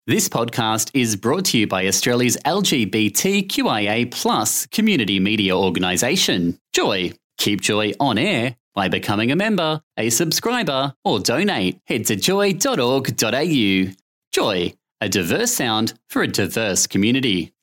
This podcast is brought to you by Australia's LGBTQIA+ community media organisation, Joy. Keep Joy on air by becoming a member, a subscriber, or donate. Head to joy.org.au. Joy, a diverse sound for a diverse community.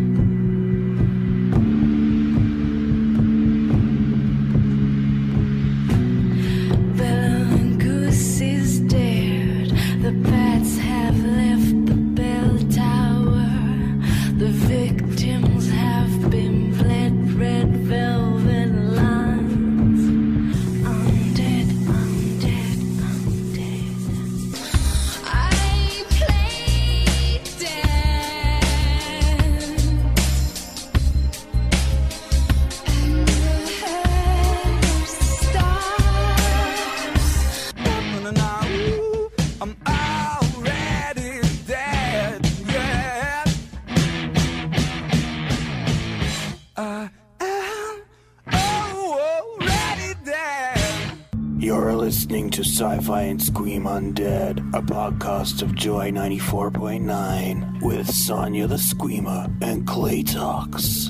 You're listening to Sci-Fi and Scream Undead, a podcast of Joy 94.9 with Sonia the Screamer and Clay Talks.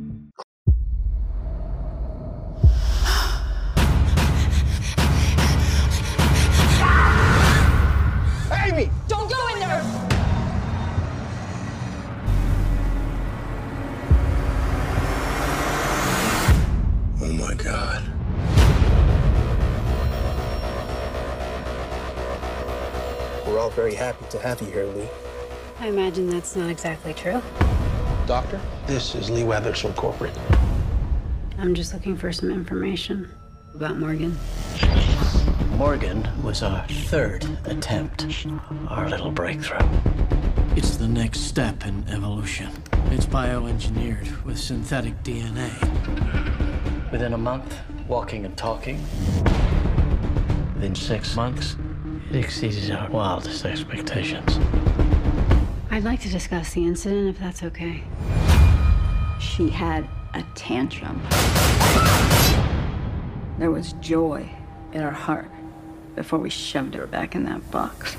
Amy! Don't go in there! Oh my God. We're all very happy to have you here, Lee. I imagine that's not exactly true. Doctor, this is Lee Weathers from corporate. I'm just looking for some information about Morgan. Morgan was our third attempt, our little breakthrough. It's the next step in evolution. It's bioengineered with synthetic DNA. Within a month, walking and talking. Within 6 months, it exceeded our wildest expectations. I'd like to discuss the incident if that's okay. She had a tantrum. There was joy in her heart before we shoved her back in that box.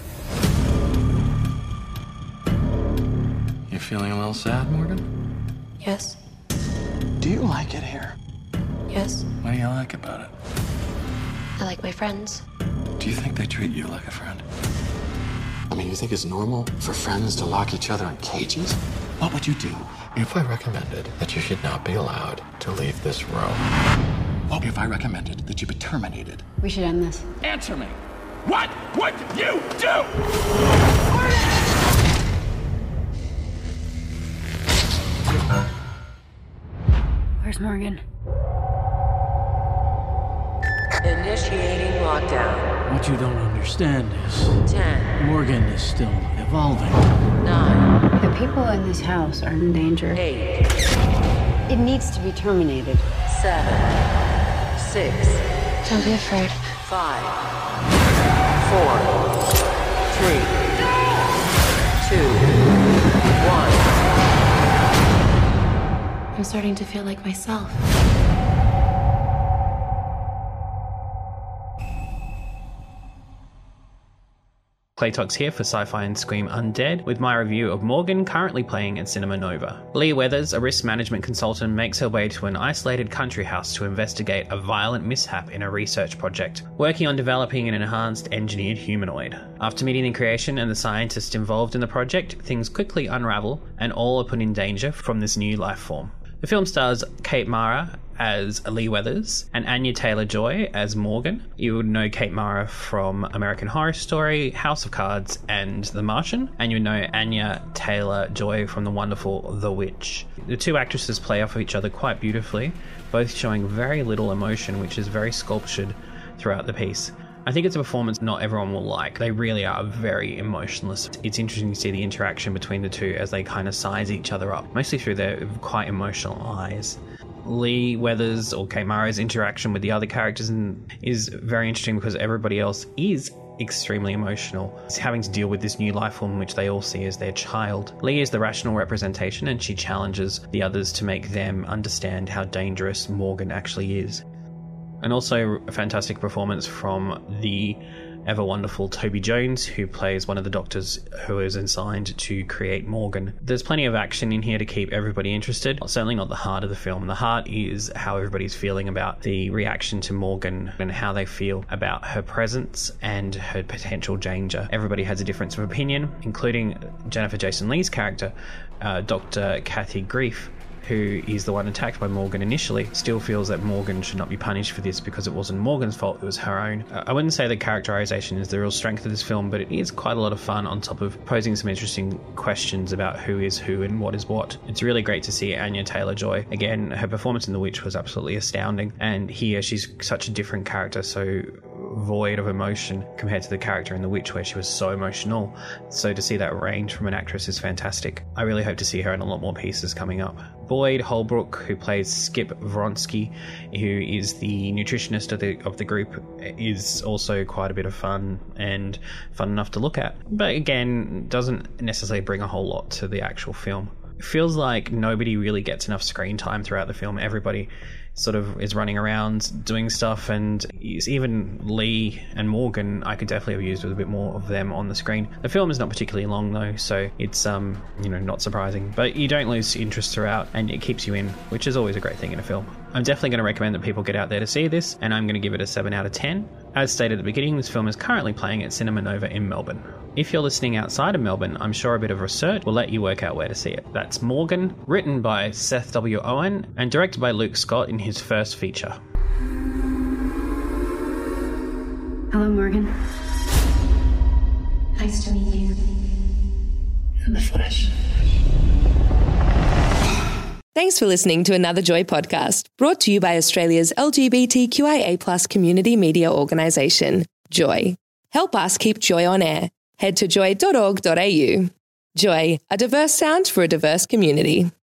You feeling a little sad, Morgan? Yes. Do you like it here? Yes. What do you like about it? I like my friends. Do you think they treat you like a friend? I mean, you think it's normal for friends to lock each other in cages? What would you do if I recommended that you should not be allowed to leave this room? What if I recommended that you be terminated? We should end this. Answer me! What would you do? Where's Morgan? Initiating lockdown. What you don't understand is 10. Morgan is still evolving. 9. The people in this house are in danger. 8. It needs to be terminated. 7. 6. Don't be afraid. 5. 4. 3. 2. 1. I'm starting to feel like myself. Clay Talks here for Sci-Fi and Scream Undead with my review of Morgan, currently playing at Cinema Nova. Lee Weathers, a risk management consultant, makes her way to an isolated country house to investigate a violent mishap in a research project, working on developing an enhanced engineered humanoid. After meeting the creation and the scientists involved in the project, things quickly unravel and all are put in danger from this new life form. The film stars Kate Mara as Lee Weathers and Anya Taylor-Joy as Morgan. You would know Kate Mara from American Horror Story, House of Cards, and The Martian, and you would know Anya Taylor-Joy from the wonderful The Witch. The two actresses play off of each other quite beautifully, both showing very little emotion, which is very sculptured throughout the piece. I think it's a performance not everyone will like. They really are very emotionless. It's interesting to see the interaction between the two as they kind of size each other up, mostly through their quite emotional eyes. Lee Weathers or Kate Mara's interaction with the other characters is very interesting because everybody else is extremely emotional. It's having to deal with this new life form which they all see as their child. Lee is the rational representation and she challenges the others to make them understand how dangerous Morgan actually is. And also a fantastic performance from the ever wonderful Toby Jones, who plays one of the doctors who is assigned to create Morgan. There's plenty of action in here to keep everybody interested. Certainly not the heart of the film. The heart is how everybody's feeling about the reaction to Morgan and how they feel about her presence and her potential danger. Everybody has a difference of opinion, including Jennifer Jason Leigh's character, Dr. Kathy Grief, who is the one attacked by Morgan initially, still feels that Morgan should not be punished for this because it wasn't Morgan's fault, it was her own. I wouldn't say the characterization is the real strength of this film, but it is quite a lot of fun on top of posing some interesting questions about who is who and what is what. It's really great to see Anya Taylor-Joy. Again, her performance in The Witch was absolutely astounding, and here she's such a different character, so void of emotion compared to the character in The Witch where she was so emotional. So to see that range from an actress is fantastic. I really hope to see her in a lot more pieces coming up. Boyd Holbrook, who plays Skip Vronsky, who is the nutritionist of the group, is also quite a bit of fun and fun enough to look at, but again doesn't necessarily bring a whole lot to the actual film. It feels like nobody really gets enough screen time throughout the film. Everybody sort of is running around doing stuff, and even Lee and Morgan I could definitely have used with a bit more of them on the screen. The film is not particularly long though, so it's not surprising, but you don't lose interest throughout and it keeps you in, which is always a great thing in a film. I'm definitely going to recommend that people get out there to see this, and I'm going to give it a 7 out of 10. As stated at the beginning, this film is currently playing at Cinema Nova in Melbourne. If you're listening outside of Melbourne, I'm sure a bit of research will let you work out where to see it. That's Morgan, written by Seth W. Owen and directed by Luke Scott in his first feature. Hello, Morgan. Nice to meet you. In the flesh. Thanks for listening to another Joy podcast, brought to you by Australia's LGBTQIA+ community media organisation, Joy. Help us keep Joy on air. Head to joy.org.au. Joy, a diverse sound for a diverse community.